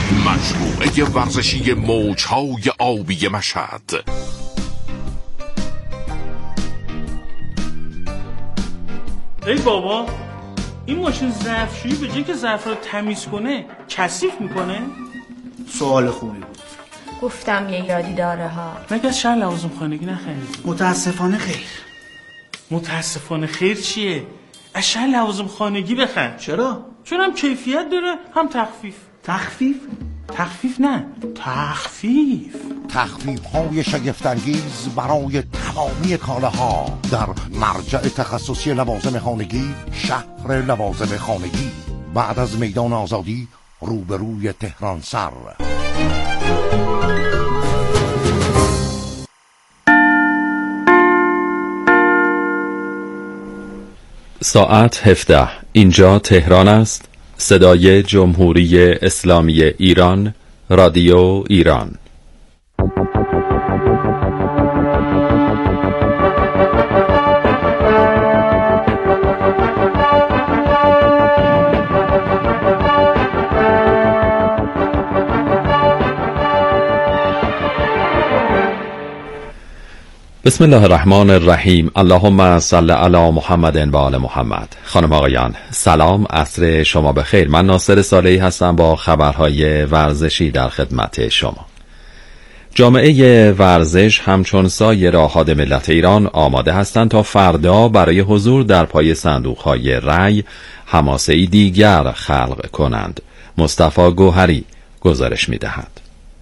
مجموعه ورزشی موج‌های آبی مشهد. ای بابا، این ماشین ظرفشویی به جای که ظرف رو تمیز کنه کثیف میکنه؟ سوال خوبی بود. گفتم یه یادی داره ها. مگه از شهر لوازم خانگی نخرید؟ متاسفانه خیر. متاسفانه خیر چیه؟ از شهر لوازم خانگی بخر. چرا؟ چون هم کیفیت داره هم تخفیف. تخفیف؟ تخفیف نه، تخفیف. تخفیف‌های شگفت‌انگیز برای تمامی کالاها در مرجع تخصصی لوازم خانگی، شهر لوازم خانگی، بعد از میدان آزادی روبروی تهران سر. ساعت 17. اینجا تهران است. صدای جمهوری اسلامی ایران، رادیو ایران. بسم الله الرحمن الرحیم. اللهم صل علی محمد و آل محمد. خانم آقایان سلام، عصر شما بخیر. من ناصر صالحی هستم با خبرهای ورزشی در خدمت شما. جامعه ورزش همچون سایر آحاد ملت ایران آماده هستند تا فردا برای حضور در پای صندوق‌های رای حماسه‌ای دیگر خلق کنند. مصطفی گوهری گزارش می‌دهد.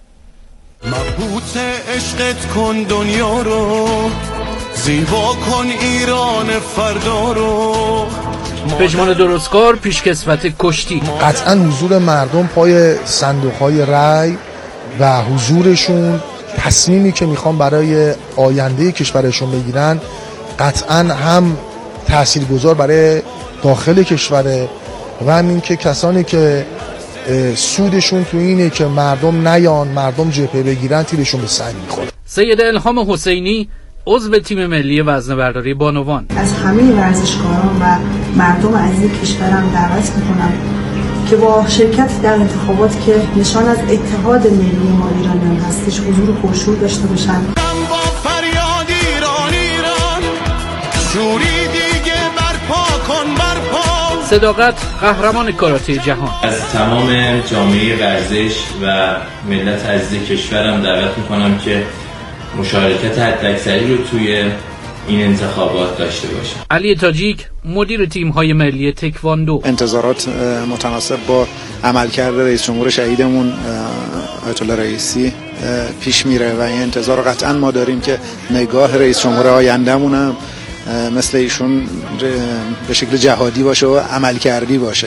مبهوت عشقت کن دنیا رو، زیبا کن ایران فردا رو. پژمان درستکار پیشکسوت کشتی. قطعا حضور مردم پای صندوق‌های رای و حضورشون، تصمیمی که میخوان برای آینده کشورشون بگیرن، قطعا هم تاثیرگذار برای داخل کشوره و همین که کسانی که سودشون تو اینه که مردم نیان، مردم جبهه بگیرن، تیرشون به سنگ میخوره. سید الهام حسینی عضو تیم ملی وزنه‌برداری بانوان: از همه ورزشکاران و مردم عزیز کشورم دعوت میکنم که با شرکت در انتخابات که نشان از اتحاد ملی ما ایرانیان هستش حضور پرشور داشته باشن. با فریاد ایران ایران، شوری دیگه برپا کن برپا. صداقت قهرمان کاراته جهان. از تمام جامعه ورزش و ملت عزیز کشورم دعوت میکنم که مشارکت حداکثری رو توی این انتخابات داشته باشه. علی تاجیک مدیر تیم‌های ملی تکواندو: انتظارات متناسب با عملکرد رئیس جمهور شهیدمون آیت الله رئیسی پیش میره و این انتظار قطعا ما داریم که نگاه رئیس جمهور آیندهمون هم مثل ایشون به شکل جهادی باشه و عملکردی باشه.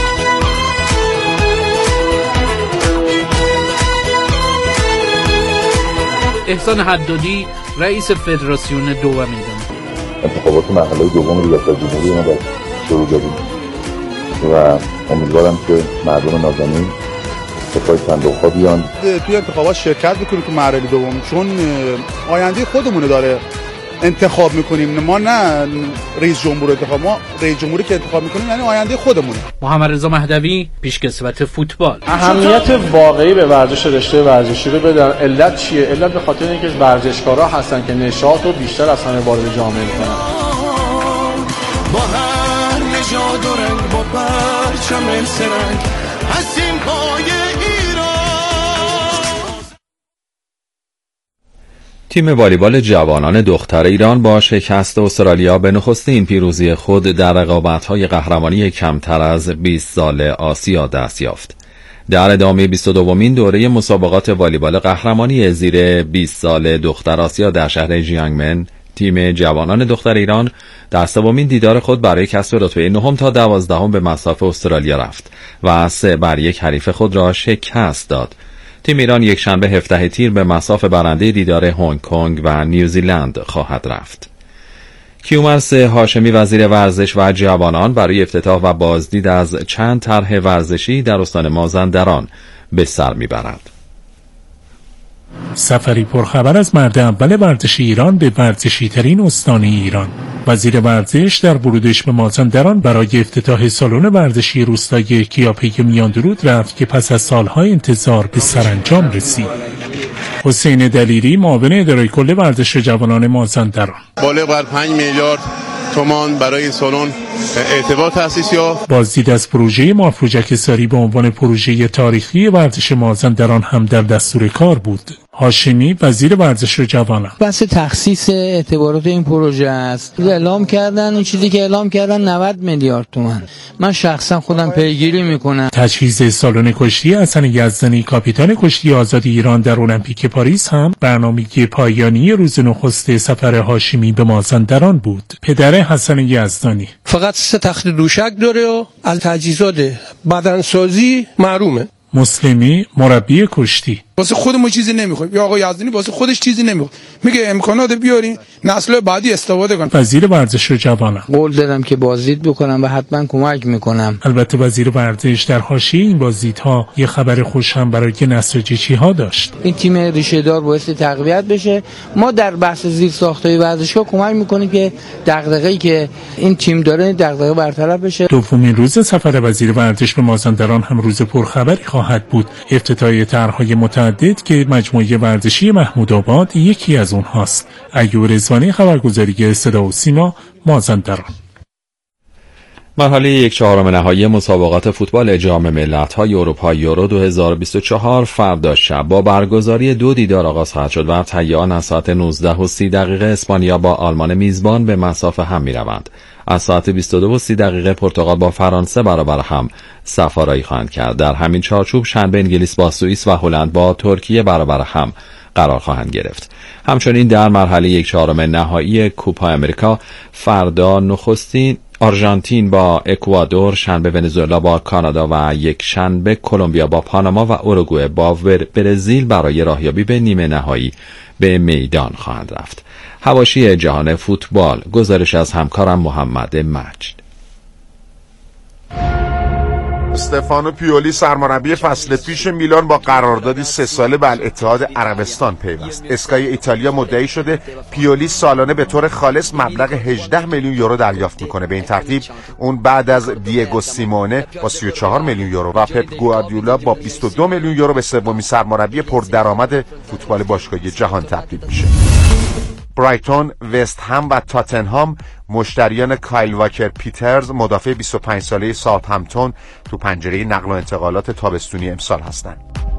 احسان حدادی رئیس فدراسیون دو و میدان: انتخابات مرحله دوم ریاست جمهوری ما شروع دادیم و امیدوارم که مردم نازنین به پای صندوق‌ها بیان، توی انتخابات شرکت بکنیم تو مرحله دوم، چون آینده خودمون داره انتخاب میکنیم. ما نه رئیس جمهور انتخاب، ما رئیس جمهوری که انتخاب میکنیم یعنی آینده خودمونه. محمد رضا مهدوی پیشکسوت فوتبال: اهمیت واقعی به ورزش رشته ورزشی رو بدن. علت چیه؟ علت به خاطر اینکه ورزشکارا هستن که نشاط رو بیشتر از همه وارد جامعه میکنن. با هر نژاد و رنگ، با پرچم سرنگ، هستیم پای ایران. تیم والیبال جوانان دختر ایران با شکست استرالیا به نخستین پیروزی خود در رقابت‌های قهرمانی کمتر از 20 سال آسیا دست یافت. در ادامه 22مین دوره مسابقات والیبال قهرمانی زیر 20 سال دختر آسیا در شهر جیانگمن، تیم جوانان دختر ایران در سومین دیدار خود برای کسب رتبه 9 تا 12 به مصاف استرالیا رفت و 3-1 حریف خود را شکست داد. تیم ایران یک شنبه 17 تیر به مصاف برنده دیدار هنگ کنگ و نیوزیلند خواهد رفت. کیومرث هاشمی وزیر ورزش و جوانان برای افتتاح و بازدید از چند طرح ورزشی در استان مازندران به سر میبرد. سفری پرخبر از مرد اول ورزش ایران به ورزشی ترین استان ایران. وزیر ورزش در ورودش به مازندران برای افتتاح سالن ورزشی روستایی کیاپی میان درود رفت که پس از سالها انتظار به سرانجام رسید. حسین دلیری معاون اداره کل ورزش جوانان مازندران: بالغ بر 5 میلیارد تومان برای این سالن اعتبار تأسیس یافت. بازدید از پروژه مافروجک ساری به عنوان پروژه تاریخی ورزش مازندران هم در دستور کار بود. هاشمی وزیر ورزش و جوانان: بحث تخصیص اعتبارات این پروژه است. اعلام کردن این چیزی که اعلام کردن 90 میلیارد تومان. من شخصا خودم پیگیری میکنم. تجهیز سالن کشتی حسن یزدانی کاپیتان کشتی آزاد ایران در المپیک پاریس هم برنامه پایانی روز نخست سفر هاشمی به مازندران بود. پدر حسن یزدانی: فقط 3 تخت دوشک داره و از تجهیزات بدنسازی محرومه. مسلمی مربی کشتی: واسه خودمون چیزی نمیخوایم، یا آقای یزدانی واسه خودش چیزی نمیخواد، میگه امکانات بیارین نسل بعدی استفاده کنن. وزیر ورزش و جوانان: قول دادم که بازدید بکنم و حتما کمک میکنم. البته وزیر ورزش در حاشیه این بازدیدها یه خبر خوش هم برای نساجی ها داشت. این تیم ریشه دار باعث تقویت بشه. ما در بحث زیر ساختای ورزشگاه کمک میکنیم که دغدغه‌ای که این تیم داره دغدغه برطرف بشه. دومین روز سفر وزیر ورزش به مازندران هم روز پرخبری خواهد بود. افتتاح طرح‌های متعدد که مجموعه ورزشی محمودآباد یکی از اونهاست. ایوب رضوانی، خبرگزاری صدا و سیما، مازندران. مرحله 1/4 نهایی مسابقات فوتبال جام ملت‌های اروپا یورو 2024 فردا شب با برگزاری 2 دیدار آغاز خواهد شد و تهیه‌آن از ساعت 19:30 اسپانیا با آلمان میزبان به مساف هم می‌روند. از ساعت 22:30 پرتغال با فرانسه برابر هم سفارایی خواهند کرد. در همین چارچوب شنبه انگلیس با سوئیس و هلند با ترکیه برابر هم قرار خواهند گرفت. همچنین در مرحله 1/4 نهایی کوپا امریکا فردا نخستین آرژانتین با اکوادور، شنبه ونزوئلا با کانادا و یک شنبه کلمبیا با پاناما و اوروگوئه با برزیل برای راهیابی به نیمه نهایی به میدان خواهند رفت. حواشی جهان فوتبال، گزارش از همکارم محمد مجد. استفانو پیولی سرمربی فصل پیش میلان با قراردادی 3 ساله به الاتحاد عربستان پیوست. اسکای ایتالیا مدعی شده پیولی سالانه به طور خالص مبلغ 18 میلیون یورو دریافت میکنه. به این ترتیب اون بعد از دیگو سیمونه با 34 میلیون یورو و پپ گواردیولا با 22 میلیون یورو به سومین سرمربی پردرآمد فوتبال باشگاهی جهان تبدیل میشه. برایتون، وست هم و تاتنهام مشتریان کایل واکر پیترز مدافع 25 ساله ساوثهمپتون تو پنجره نقل و انتقالات تابستونی امسال هستند.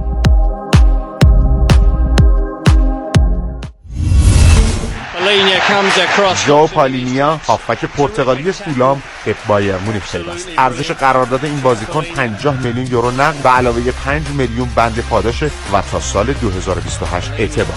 ژائو پالینیا هافبک پرتغالی فولام به بایر مونیخ پیوست. ارزش قرارداد این بازیکن 50 میلیون یورو نقد و علاوه 5 میلیون بند پاداش و تا سال 2028 اعتبار.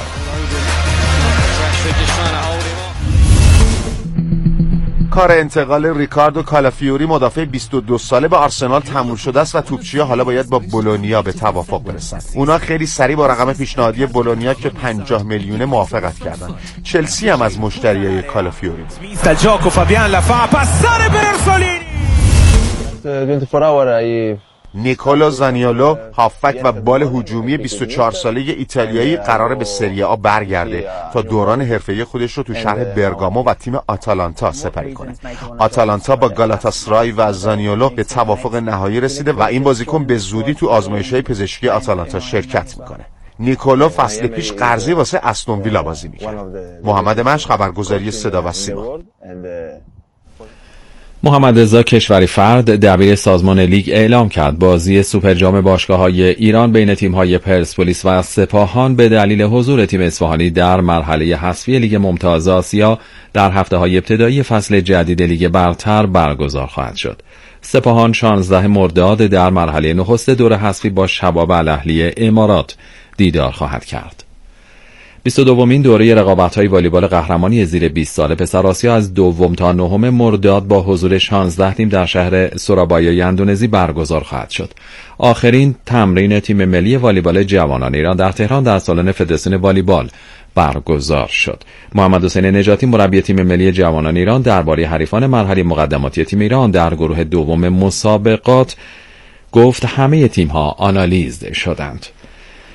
کار انتقال ریکاردو کالافیوری مدافع 22 ساله به آرسنال تموم شده است و توپچی‌ها حالا باید با بولونیا به توافق برسند. اونا خیلی سریع با رقم پیشنهادی بولونیا که 50 میلیون موافقت کردن. چلسی هم از مشتریای کالافیوری. نیکولو زانیولو هافبک و بال هجومی 24 ساله ایتالیایی قراره به سری آ برگرده تا دوران حرفه‌ای خودش رو تو شهر برگامو و تیم آتالانتا سپری کنه. آتالانتا با گالاتاسرای و زانیولو به توافق نهایی رسیده و این بازیکن به زودی تو آزمایش‌های پزشکی آتالانتا شرکت میکنه. نیکولو فصل پیش قرضی واسه استون ویلا بازی میکنه. محمد مش، خبرگزاری صدا و سیما. محمد رضا کشوری فرد دبیر سازمان لیگ اعلام کرد بازی سوپر جام باشگاه‌های ایران بین تیم‌های پرسپولیس و سپاهان به دلیل حضور تیم اصفهانی در مرحله حذفی لیگ ممتاز آسیا در هفته‌های ابتدایی فصل جدید لیگ برتر برگزار خواهد شد. سپاهان 16 مرداد در مرحله نخست دور حذفی با شباب الاهلی امارات دیدار خواهد کرد. 22مین دوره رقابت‌های والیبال قهرمانی زیر 20 ساله پسر آسیا از 2 تا 9 مرداد با حضور 16 تیم در شهر سورابایای اندونزی برگزار خواهد شد. آخرین تمرین تیم ملی والیبال جوانان ایران در تهران در سالن فدراسیون والیبال برگزار شد. محمد حسین نجاتی مربی تیم ملی جوانان ایران درباره حریفان مرحله مقدماتی تیم ایران در گروه دوم مسابقات گفت همه تیم‌ها آنالیز شدند.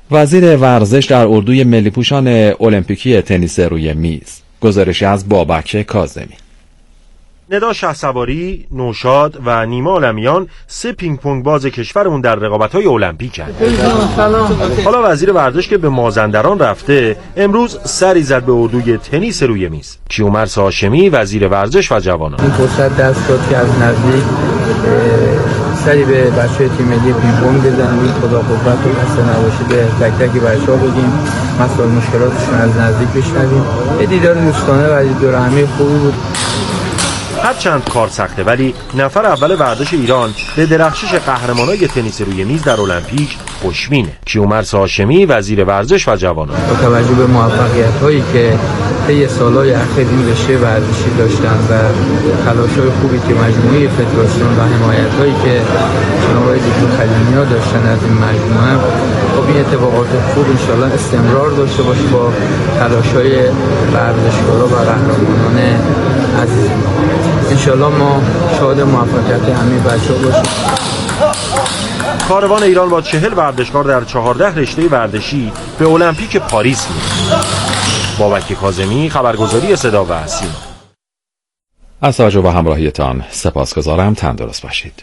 وزیر ورزش در اردوی ملی پوشان المپیکی تنیس روی میز. گزارشی از بابک کاظمی. ندا شهسواری، نوشاد و نیما عالمیان 3 پینگ پونگ باز کشورمون در رقابت‌های المپیکن. حالا وزیر ورزش که به مازندران رفته، امروز سری زد به اردوی تنیس روی میز. کیومرث هاشمی وزیر ورزش و جوانان. این فرصت دست داد که از نزدیک سری به بچه‌های تیم ملی پینگ پونگ بزنیم، خدا قوت و خسته نباشید به تک تک بچه‌ها بگیم، مسائل مشکلاتشون از نزدیک بشنویم. یه دیدار دوستانه و دور همی خوبی بود. هرچند کار سخته ولی نفر اول ورزش ایران به درخشش قهرمانای تنیس روی میز در المپیک خوشبینه. کیومرث هاشمی وزیر ورزش و جوانان. با توجه به موفقیت‌هایی که طی سال‌های اخیر این رشته ورزشی داشتن و تلاش‌های خوبی که مجموعه فدراسیون و حمایت‌هایی که جناب آقای دکتر خلیلی‌نیا داشتن از این مجموعه، خب این اتفاقات خوب ان شاءالله استمرار داشته باشه با تلاش‌های ورزشکارا و قهرمانان عزیز. ان شاءالله ما شاهد موفقیت همه بچه‌ها باشیم. کاروان ایران با 40 ورزشکار در 14 رشته ورزشی به المپیک پاریس میره. بابک کاظمی، خبرگزاری صدا و سیما. از توجه و همراهیتان سپاسگزارم. تندرست باشید.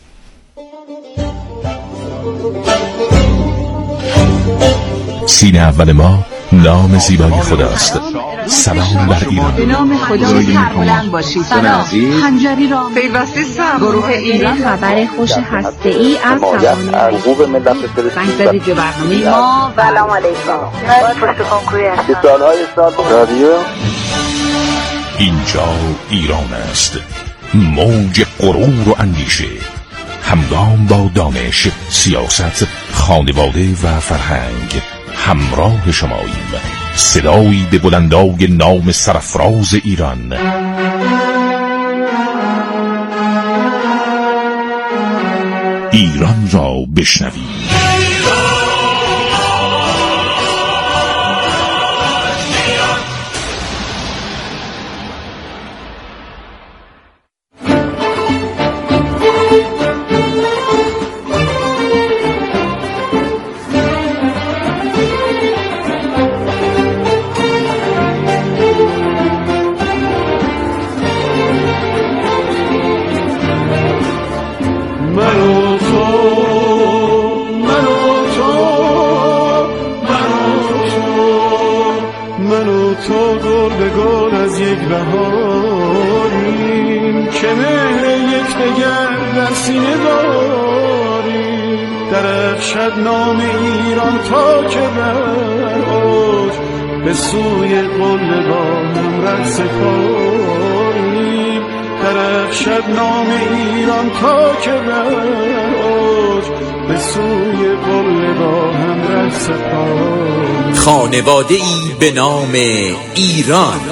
سین اول ما نام زیبای خداست. سلام بر ایران. به نام خدا سربلند باشید. سلام. خنجری را پیوسته گروه ایران خبر خوش هسته‌ای از توانایی ارغوب ملت فلسطین به برنامه ما. سلام علیکم. من پشت کنکوری هستم. سالهای سال رادیو. اینجا ایران است. موج غرور و اندیشه، همگام با دانش، سیاست، خانواده و فرهنگ همراه شماییم. صدایی به بلندای نام سرفراز ایران. ایران را بشنوید. درخشد نام ایران تا که بر اوج، به سوی قله با هم رقص کنیم. درخشد نام ایران تا که بر اوج، به سوی قله با هم رقص کنیم. خانواده ای به نام ایران.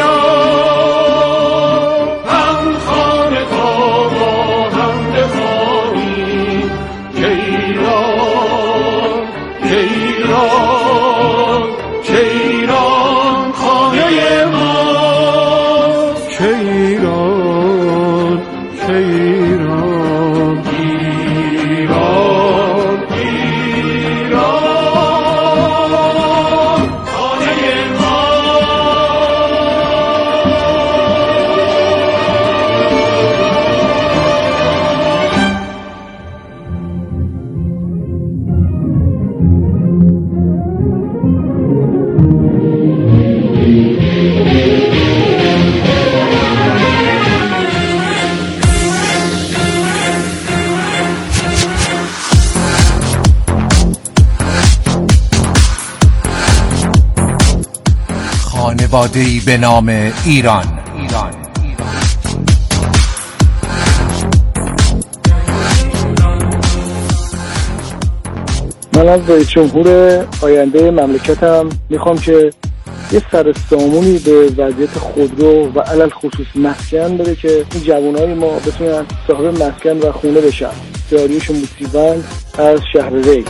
خانواده‌ای به نام ایران. من از رئیس جمهور آینده مملکتم میخوام که یه سرسامونی به وضعیت خودرو و علل خصوص مسکن بده که این جوانای ما بتونن صاحب مسکن و خونه بشن. داریوش موسیوند از شهر ری.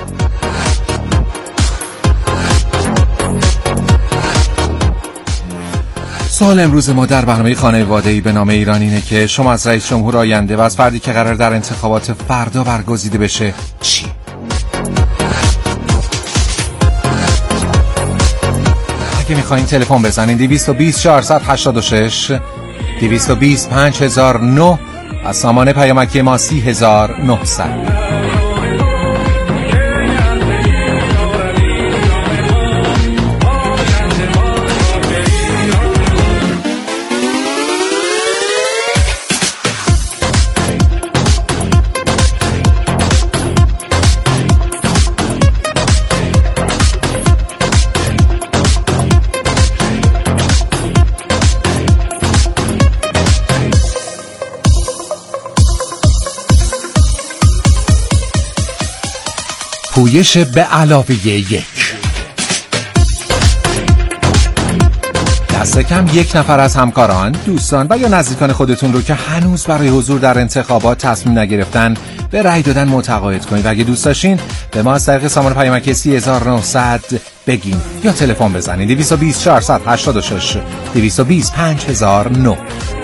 سوال امروز ما در برنامه خانواده‌ای به نام ایران اینه که شما از رئیس جمهور آینده و از فردی که قرار در انتخابات فردا برگزیده بشه چی؟ اگه میخواین تلفن بزنین 220 486 220 5009 از سامان پیامکی ما 30900. پویش به علاوه 1. دست کم 1 نفر از همکاران، دوستان و یا نزدیکان خودتون رو که هنوز برای حضور در انتخابات تصمیم نگرفتن به رأی دادن متقاعد کنید و اگه دوست داشتین به ما از طریق سامان پیامکی 3900 بگین یا تلفن بزنید 220 486 220 5009.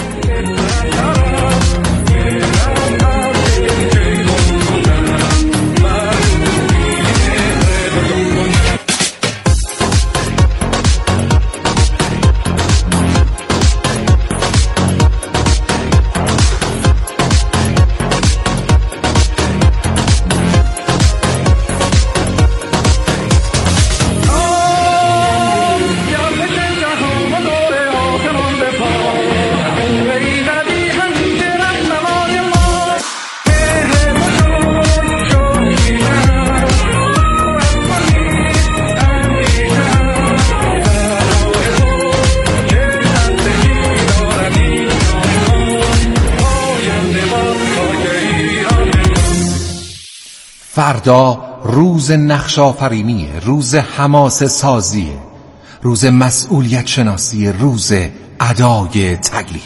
فردا روز نقش آفرینیه، روز حماسه سازیه، روز مسئولیت شناسی، روز ادای تکلیف.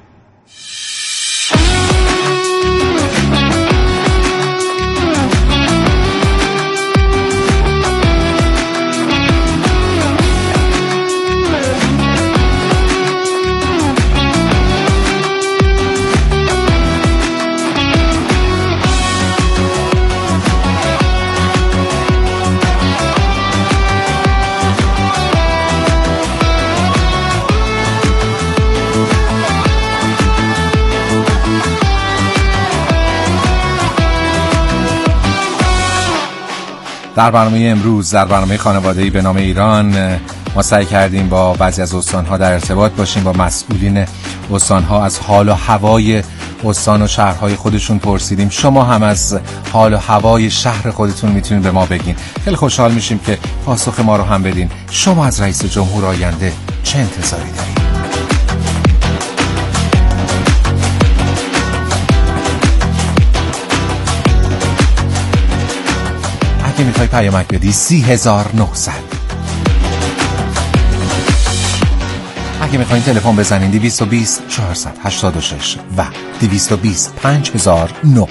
در برنامه امروز، در برنامه خانواده‌ای به نام ایران، ما سعی کردیم با بعضی از استان‌ها در ارتباط باشیم، با مسئولین استان‌ها از حال و هوای استان و شهرهای خودشون پرسیدیم. شما هم از حال و هوای شهر خودتون میتونید به ما بگین. خیلی خوشحال میشیم که پاسخ ما رو هم بدین. شما از رئیس جمهور آینده چه انتظاری دارید؟ اگه میخوای پیامک بدی 3900. اگه میخواین تلفن بزنین 220 486 و 220 5009.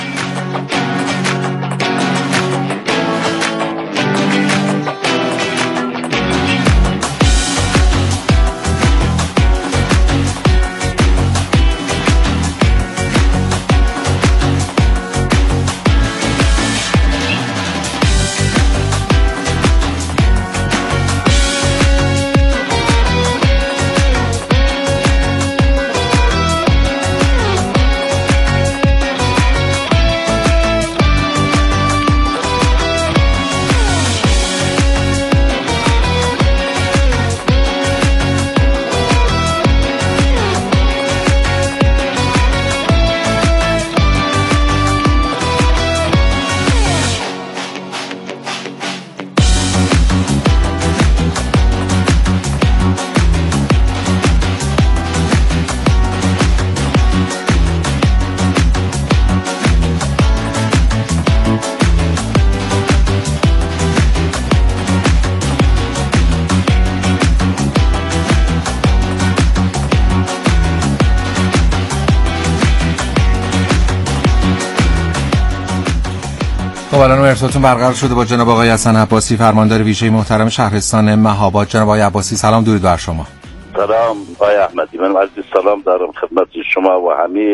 الان ارتباطتون برقرار شده با جناب آقای حسن عباسی، فرماندار ویژه محترم شهرستان مهاباد. جناب آقای عباسی سلام، درود بر شما. سلام آقای احمدی، من عرض سلام دارم خدمت شما و همه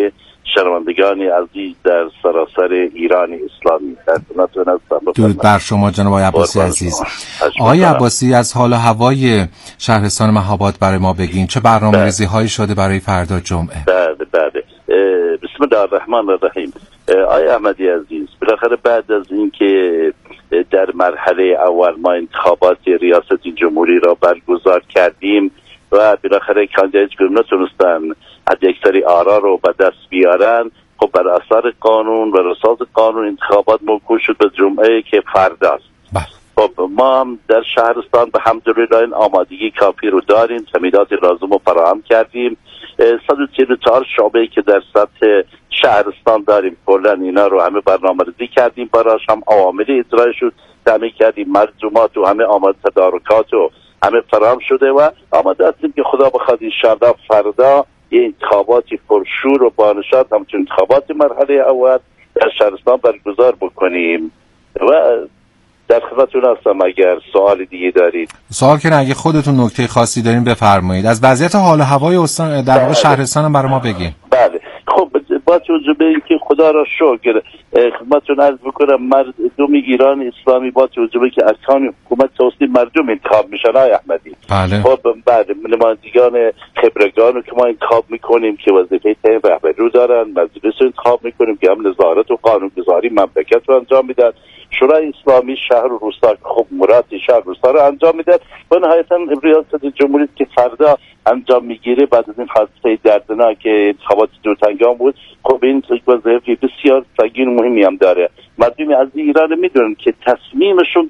شنوندگان عزیز در سراسر ایران اسلامی، درود بر شما جناب آقای عباسی عزیز. آقای عباسی، از حال و هوای شهرستان مهاباد برای ما بگین، چه برنامه‌ریزی هایی شده برای فردا جمعه؟ بله. بسم الله الرحمن الرحیم. آقای احمدی عزیز، بالاخره بعد از اینکه در مرحله اول ما انتخابات ریاست جمهوری را برگزار کردیم و بالاخره کاندیدای نتونستن حد اکثری آرا رو به دست بیارن، خب بر اثر قانون و اساس قانون انتخابات موکول شد به جمعه که فرداست. خب ما هم در شهرستان به حمدالله این آمادگی کافی رو داریم، تمهیدات لازم رو فراهم کردیم. 134 شعبه که در سطح شهرستان داریم کلا اینا رو همه برنامه‌ریزی کردیم، براش هم عوامل اجرایی شد، تامین کردیم، ملزومات و همه آماده تدارکات و همه فراهم شده و آماده هستیم که خدا بخواد ان شاءالله فردا یه انتخاباتی پرشور و بانشاد همچون انتخابات مرحله اول در شهرستان برگزار بکنیم و در خدمتتون هستم اگر سوال دیگه دارید. سوال که اگه خودتون نکته خاصی دارین بفرمایید. از وضعیت حال و هوای استان در واقع شهرستان هم برای ما بگین. بله. خب با توجه به اینکه خدا را شکر خدمتتون عرض بکنم مردم ایران اسلامی با توجه به اینکه ارکان حکومت توسط مردم انتخاب میشن آقای احمدی. بله. خب بعد نمایندگان خبرگان رو که ما انتخاب میکنیم که وظیفه تعیین رهبری رو دارن، مجلس رو انتخاب میکنیم که هم نظارت و قانونگذاری مملکت رو انجام میدن، شورای اسلامی شهر و روستا خب مراد شهر روستا رو انجام میدن و نهایتا ریاست جمهوری که فردا انجام میگیره بعد از این حادثه دردناک انتخابات دورتنگام بود. خب این وظیفه بسیار سنگین و مهمی هم داره. مردم از ایران میدونن که تصمیمشون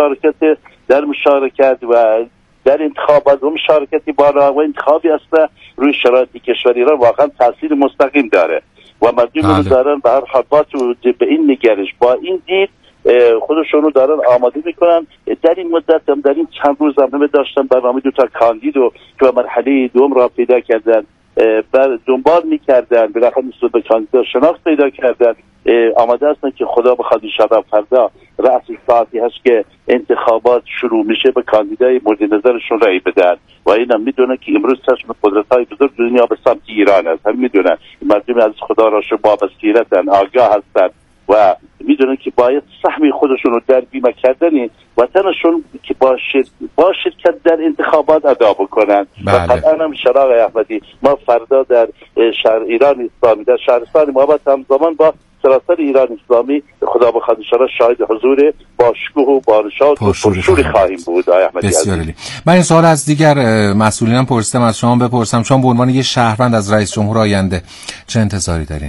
در مشارکت و در انتخابات و مشارکتی بالا و انتخابی اصلا روی شرایط کشور ایران واقعا تاثیر مستقیم داره و مردم دارن به هر حال به این نگرش با این دید خودشونو دارن آماده میکنن. در این مدت هم در این چند روز هم همه داشتن برنامه دوتا کاندیدو که مرحله دوم را پیدا کردن دنبال میکردن، بالاخره نسبت به کاندیدا شناخت پیدا کردن، آماده هستن که خدا بخواد ان شاءالله فردا رأس ساعتی هست که انتخابات شروع میشه به کاندیدای مورد نظرشون رأی بدن و اینم میدونن که امروز چشم قدرت‌های بزرگ دنیا به سمت ایران است. هم میدونن مردم از خدا را با بصیرتن، آگاه هستن و میدونن که باید سهمی خودشون رو در بیمه کردن وطنشون که با شرکت در انتخابات ادا بکنن. و قطعا هم شراغ احمدی ما فردا در شهر ایران اسلامی در شهرستان مهاباد همزمان با سراسر ایران اسلامی خدا بخواد ان شاءالله شاهد حضور با شکوه و بانشاد و پرشور خواهیم بود. احمدی بسیار عالی. من این سوال از دیگر مسئولینم پرسیدم، از شما بپرسم، شما به عنوان یک شهروند از رئیس جمهور آینده چه انتظاری دارین؟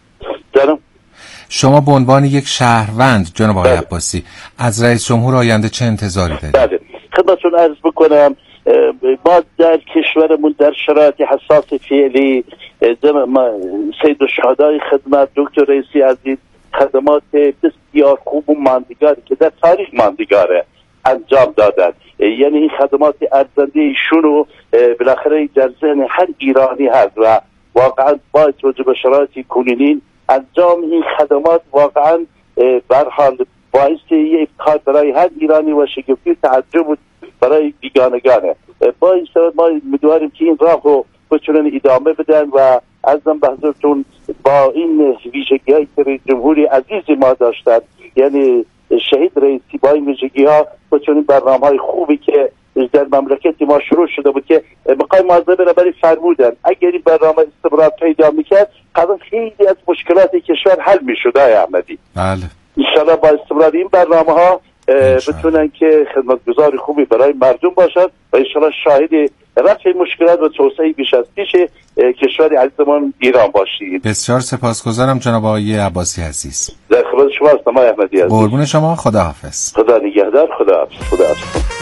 شما به عنوان یک شهروند جناب آقای عباسی از رئیس جمهور آینده چه انتظاری دارید؟ بله خدمتتون عرض بکنم ما در کشورمون در شرایط حساس فعلی سید الشهدای خدمت دکتر رئیسی عزیز خدمات بسیار خوب و ماندگاری که در تاریخ ماندگاره انجام دادن. یعنی این خدمات ارزنده ایشونو بالاخره در ذهن هر ایرانی هست و واقعا با توجه به شرایط کنونی انجام این خدمات واقعا به هر حال باعث یک کار برای هر ایرانی و شگفتی تعجب بود برای بیگانگانه. با این سبب ما می‌دواریم که این راه رو بتونن ادامه بدن و ازم به حضورتون با این ویژگی‌هایی که رئیس جمهوری عزیز ما داشتن، یعنی شهید رئیسی، با این ویژگی‌ها بتونیم برنامه‌های خوبی که در مملکت ما شروع شده بود که مقام معظم رهبری فرمودن اگر این برنامه استمرار پیدا میکرد قطعا خیلی از مشکلات کشور حل میشد. احمدی بله انشالله با استمرار این برنامه ها بتونن که خدمتگزار خوبی برای مردم باشد و انشالله شاهد رفع مشکلات و توسعه بیش از پیش کشور عزیزمان ایران باشید. بسیار سپاسگزارم جناب آقای عباسی عزیز. در خدمت شما هستم آقای احمدی عزیز. قربون شما، خداحافظ. خدا نگهدار. خداحافظ.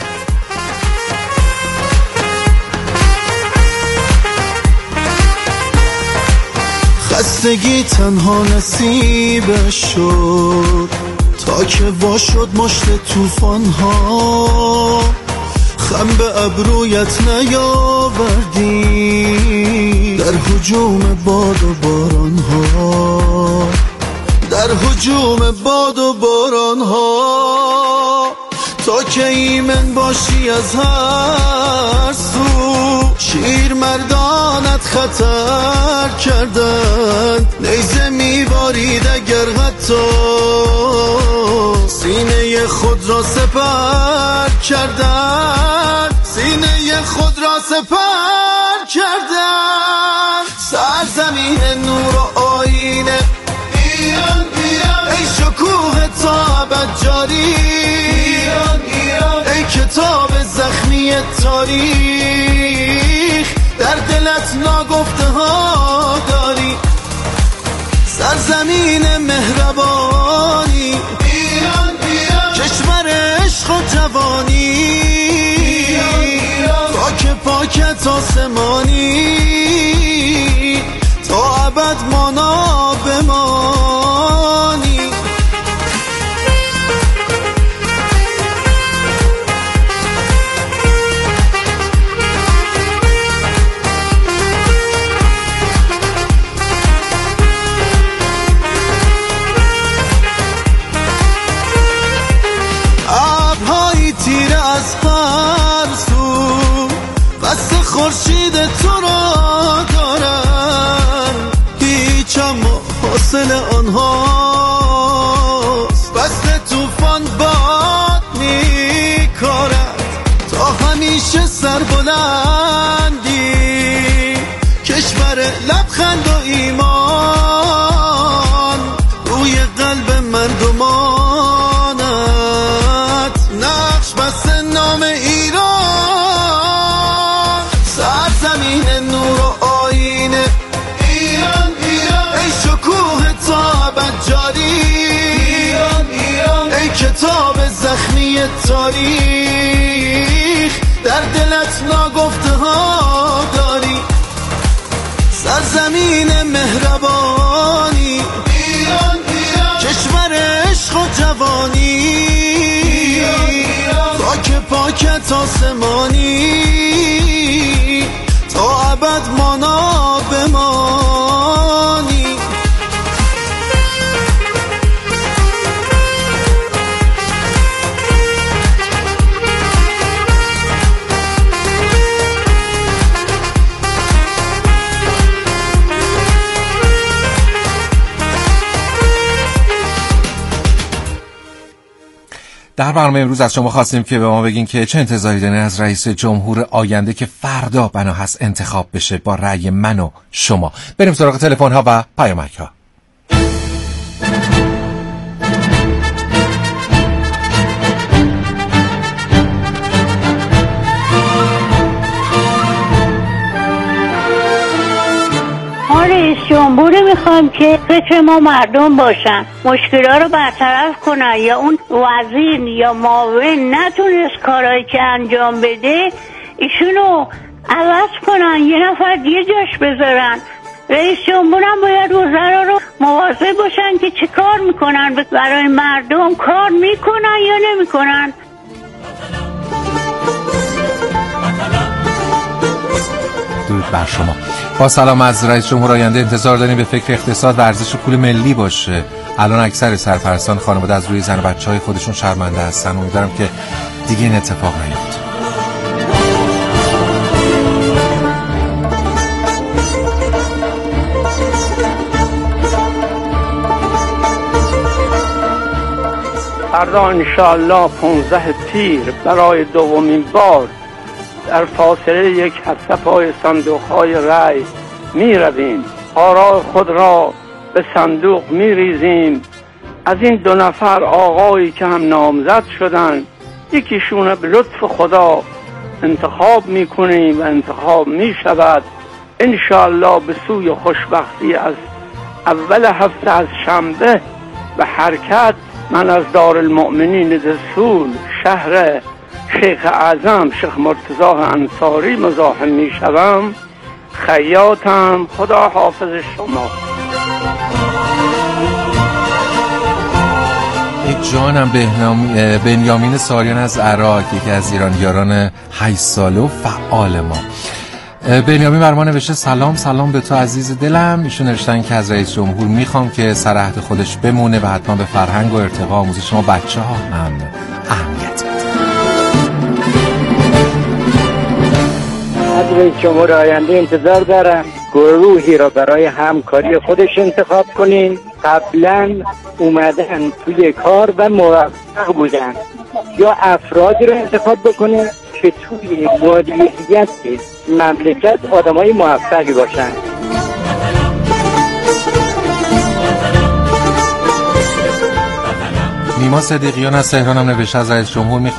خستگی تنها نصیبش شد تا که وا شد مشت توفان ها، خم به ابرویت نیاوردی در هجوم باد و باران ها، در هجوم باد و باران ها. تا که ایمن باشی از هر سو، شیر مردانت خطر کردن، نیزه میبارید اگر حتی سینه خود را سپر کردن، سینه خود را سپر کردن. سرزمین نور و آینه ایران، ایران ای شکوه تا ابد جاری، ایران ایران ای کتاب زخمی تاریخ، در دلت ناگفته ها داری. سرزمین مهربانی ایران، ایران کشور عشق و جوانی، ایران ایران پاک پاکت آسمانی، تا ابد مانا بمانی. از فرسو بس خورشید تو را دارن، هیچ اما حاصل آنهاست. بس توفان باد میکارد تا همیشه سربلندی، کشور لبخند و ایمان روی قلب مردمانت، نقش بس نام ایران. سرزمین نور و آینه ایران، ایران ای شکوه تا ابد جاری، ایران ایران ای کتاب زخمی تاریخ، در دلت ناگفته ها داری. سرزمین مهربانی ایران، ایران کشور عشق و جوانی، پاک پاکت آسمانی، تا ابد مانا بمانی. در برنامه امروز از شما خواستیم که به ما بگین که چه انتظاری دارین از رئیس جمهور آینده که فردا بنا هست انتخاب بشه با رأی من و شما. بریم سراغ تلفن ها و پیامک ها. رئیس جمهوری میخوایم که فکر ما مردم باشن، مشکلات رو برطرف کنن. یا اون وزیر یا معاون نتونست کارایی که انجام بده، ایشونو عوض کنن، یه نفر دیگه جاش بذارن. رئیس جمهورم باید وزرا رو مواظب باشن که چه کار میکنن، برای مردم کار میکنن یا نمیکنن. درود بر شما. با سلام از رئیس جمهور آینده انتظار داریم به فکر اقتصاد و ارزش پول ملی باشه. الان اکثر سرپرستان خانواده از روی زن و بچه‌های خودشون شرمنده هستن. امیدوارم که دیگه این اتفاق نیفته. فردا انشاءالله 15 تیر برای دومین بار در فاصله یک هفته پای صندوق‌های رای می رویم. آراء خود را به صندوق می ریزیم. از این 2 نفر آقایی که هم نامزد شدن، یکیشون به لطف خدا انتخاب می کنیم و انتخاب می شود انشاءالله به سوی خوشبختی. از اول هفته از شنبه به حرکت من از دارالمؤمنین دسول شهر شیخ اعظم شیخ مرتضی انصاری مزاحم می شوم. خیاطم. خدا حافظ شما. ای جانم بنیامین ساریان از عراق، یکی از ایرانیان 8 ساله و فعال ما. بنیامین بر ما نوشته سلام به تو عزیز دلم. ایشون نوشتن که از رئیس جمهور میخوام که سر عهد خودش بمونه و حتما به فرهنگ و ارتقا آموزش ما بچه ها هم اهمیت بده. از رئیس جمهور آینده انتظار دارم گروهی را برای همکاری خودش انتخاب کنین قبلا اومدن توی کار و موفق بودن، یا افرادی رو انتخاب بکنین که توی مدیریت مملکت آدمای موفقی باشن. نیما صدیقیان از تهران هم نوشته از رئیس جمهور